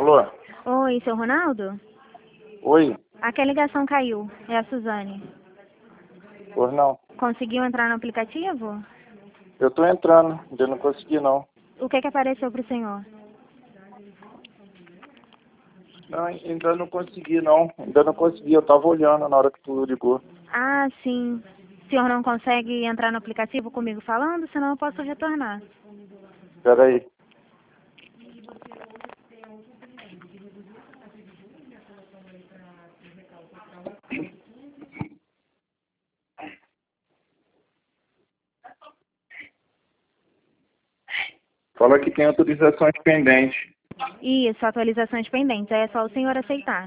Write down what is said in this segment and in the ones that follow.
Alô? Oi, seu Ronaldo? Oi? Aqui a ligação caiu. É a Suzane. Pois não. Conseguiu entrar no aplicativo? Eu tô entrando, ainda não consegui não. O que apareceu pro senhor? Não, ainda não consegui não. Ainda não consegui, eu tava olhando na hora que tu ligou. Ah, sim. O senhor não consegue entrar no aplicativo comigo falando? Senão eu posso retornar. Pera aí. Fala que tem autorizações pendentes. Isso, atualizações pendentes. Aí é só o senhor aceitar.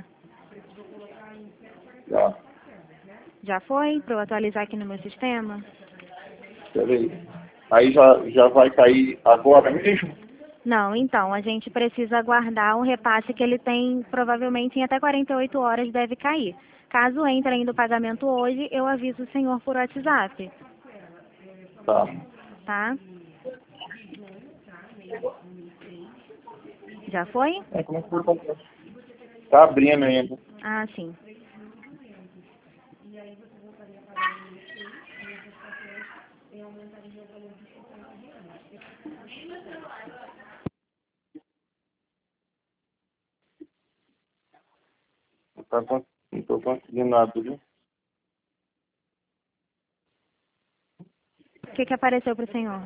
Já. Já foi? Para eu atualizar aqui no meu sistema? Pera aí. Aí já vai cair agora mesmo? Não, então, a gente precisa aguardar um repasse que ele tem, provavelmente em até 48 horas deve cair. Caso entre ainda o pagamento hoje, eu aviso o senhor por WhatsApp, Tá. tá? Já foi? É, como é que foi comprar? Tá abrindo ainda. Ah, sim. Não tô conseguindo abrir. O que apareceu para o senhor?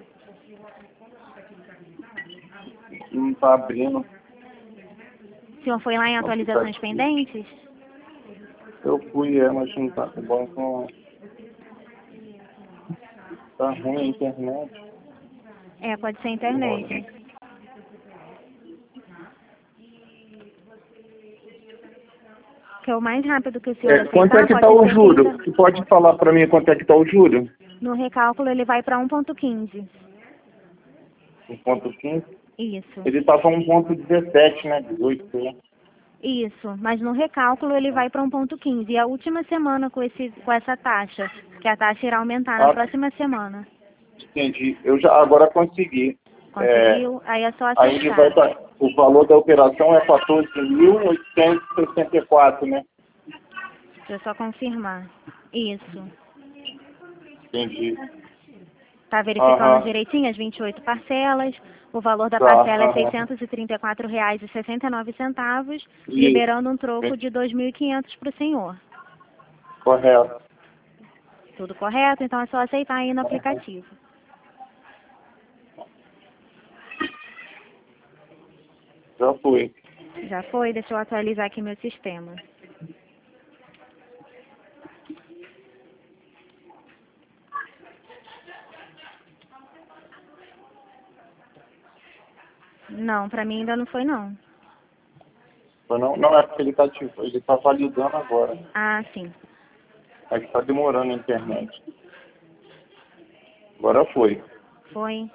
Não tá abrindo. O senhor foi lá em O atualizações aplicativo. pendentes? Eu fui, mas não tá bom com... Tá ruim a internet. É, pode ser a internet. Que é o mais rápido que o senhor Quanto é aceitar, que tá pode o ser que juro? ainda... Tu pode falar pra mim quanto é que tá o juro? No recálculo ele vai para 1,15. 1,15? Isso. Ele tava 1,17, né? 18, né? Isso, mas no recálculo ele vai para 1,15. E a última semana com essa taxa, que a taxa irá aumentar na Ah, próxima semana. entendi. Eu já agora consegui. Conseguiu? Aí é só Aí ele vai aceitar. o valor da operação é 14.864, né? Deixa eu só confirmar. Isso. Entendi. Tá verificando Aham. direitinho as 28 parcelas. O valor da Tá, parcela é R$ aham. 634,69, Isso. liberando um troco de 2.500 para o senhor. Correto. Tudo correto? Então é só aceitar aí no Aham. aplicativo. Já foi. Já foi? Deixa eu atualizar aqui meu sistema. Não, para mim ainda não foi não. Não é porque ele tá validando agora. Ah, sim. É que tá demorando a internet. Agora foi. Foi.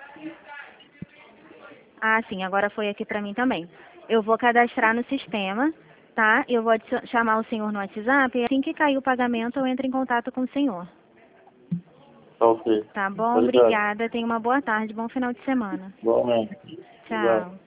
Ah, sim, agora foi aqui para mim também. Eu vou cadastrar no sistema, tá? Eu vou chamar o senhor no WhatsApp e assim que cair o pagamento eu entro em contato com o senhor. Tá ok. Tá bom? Obrigado. Obrigada. Tenha uma boa tarde, bom final de semana. Igualmente. Obrigado. Tchau.